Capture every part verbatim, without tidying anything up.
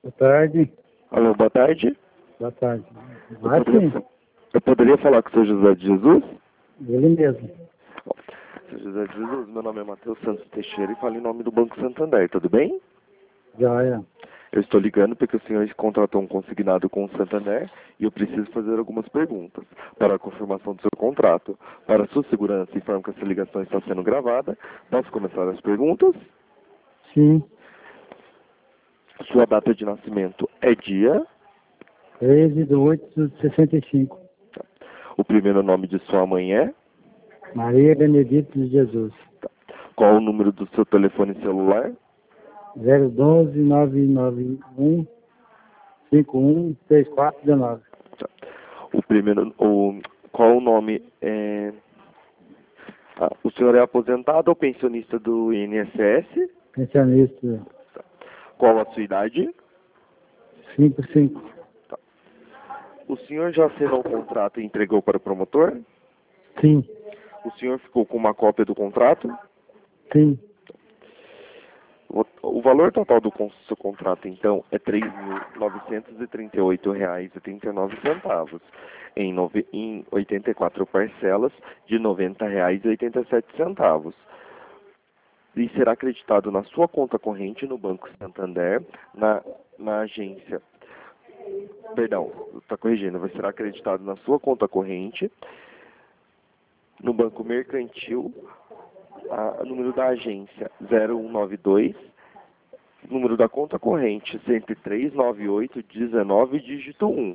Boa tarde. Alô, boa tarde. Boa tarde. Eu Vai poderia, sim. eu poderia falar com o seu José de Jesus? Ele mesmo. Seu José de Jesus, meu nome é Matheus Santos Teixeira e falo em nome do Banco Santander, tudo bem? Joia. Eu estou ligando porque o senhor contratou um consignado com o Santander e eu preciso fazer algumas perguntas para a confirmação do seu contrato. Para sua segurança, informo que essa ligação está sendo gravada. Posso começar as perguntas? Sim. Sua data de nascimento é dia? treze de oito de sessenta e cinco. O primeiro nome de sua mãe é? Maria Benedito de Jesus. Qual o número do seu telefone celular? zero um dois, nove nove um, cinco um três quatro um nove. O primeiro, o, qual o nome é? Ah, o senhor é aposentado ou pensionista do I N S S? Pensionista Qual a sua idade? cinco cinco. O senhor já assinou o contrato e entregou para o promotor? Sim. O senhor ficou com uma cópia do contrato? Sim. O, o valor total do con- seu contrato, então, é três mil novecentos e trinta e oito reais e trinta e nove centavos, em, nove, em oitenta e quatro parcelas de noventa reais e oitenta e sete centavos. E será acreditado na sua conta corrente no Banco Santander, na, na agência. Perdão, está corrigindo, vai ser acreditado na sua conta corrente, no Banco Mercantil, a, número da agência zero um nove dois, número da conta corrente cento e três, noventa e oito, dezenove, dígito um.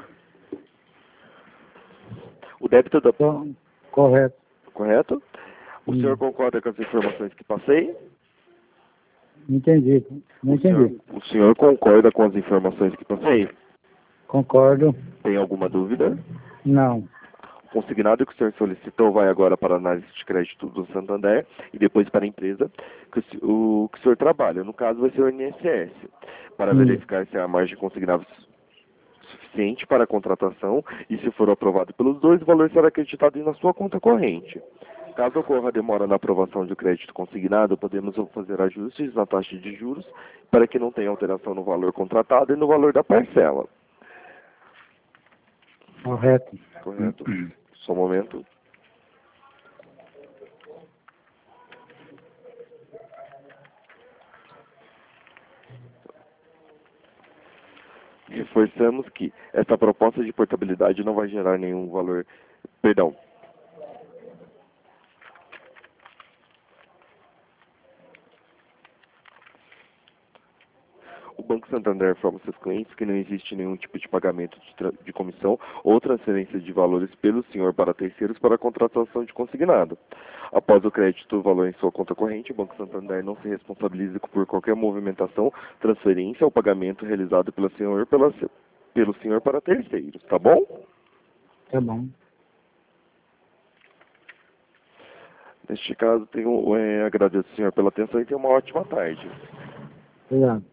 O débito da... Co- Correto. Correto? O Hum. senhor concorda com as informações que passei? Entendi. Não O senhor, entendi. o senhor concorda com as informações que passei? Concordo. Tem alguma dúvida? Não. O consignado que o senhor solicitou vai agora para a análise de crédito do Santander e depois para a empresa que o, se- o que o senhor trabalha. No caso, vai ser o I N S S, para Hum. verificar se a margem consignada é suficiente para a contratação e, se for aprovado pelos dois, o valor será acreditado na sua conta corrente. Caso ocorra demora na aprovação de crédito consignado, podemos fazer ajustes na taxa de juros para que não tenha alteração no valor contratado e no valor da parcela. Correto. Correto? Só um momento. Reforçamos que esta proposta de portabilidade não vai gerar nenhum valor... Perdão. O Banco Santander informa seus clientes que não existe nenhum tipo de pagamento de, tra- de comissão ou transferência de valores pelo senhor para terceiros para a contratação de consignado. Após o crédito do valor em sua conta corrente, o Banco Santander não se responsabiliza por qualquer movimentação, transferência ou pagamento realizado pelo senhor, pela, se- pelo senhor para terceiros, tá bom? Tá bom. Neste caso, tenho, é, agradeço ao senhor pela atenção e tenha uma ótima tarde. Obrigado.